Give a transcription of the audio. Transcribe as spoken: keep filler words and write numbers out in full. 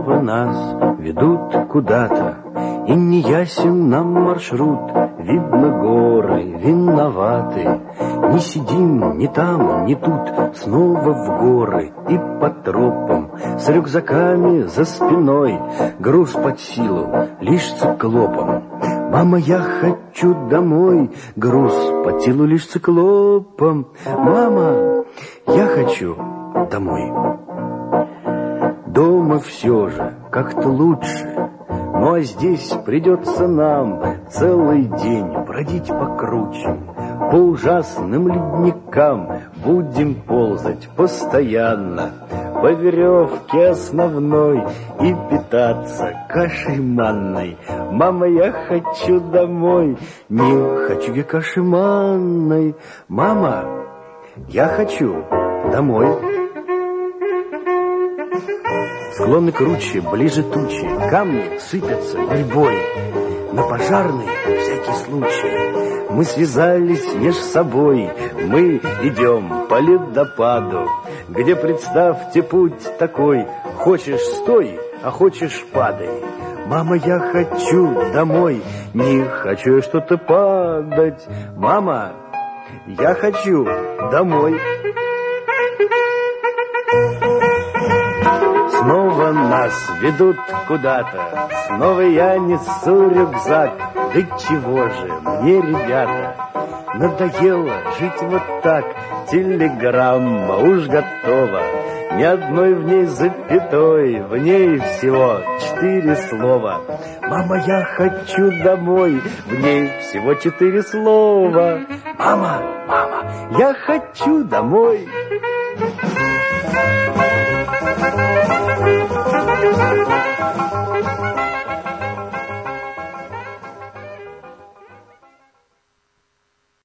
Снова нас ведут куда-то, и не ясен нам маршрут. Видно, горы виноваты. Не сидим ни там, ни тут. Снова в горы и по тропам, с рюкзаками за спиной. Груз под силу лишь циклопом. Мама, я хочу домой. Груз под силу лишь циклопом. Мама, я хочу домой. Дома все же как-то лучше. Ну а здесь придется нам целый день бродить по кручам, по ужасным ледникам. Будем ползать постоянно по веревке основной и питаться кашей манной. Мама, я хочу домой. Не хочу я каши манной. Мама, я хочу домой. Склоны круче, ближе тучи, камни сыпятся гурьбой. На пожарный всякий случай мы связались меж собой. Мы идем по ледопаду, где, представьте, путь такой: хочешь стой, а хочешь падай. Мама, я хочу домой. Не хочу я что-то падать. Мама, я хочу домой. Снова нас ведут куда-то, снова я несу рюкзак. Да чего же мне, ребята, надоело жить вот так. Телеграмма уж готова, ни одной в ней запятой, в ней всего четыре слова. Мама, я хочу домой, в ней всего четыре слова. Мама, мама, я хочу домой.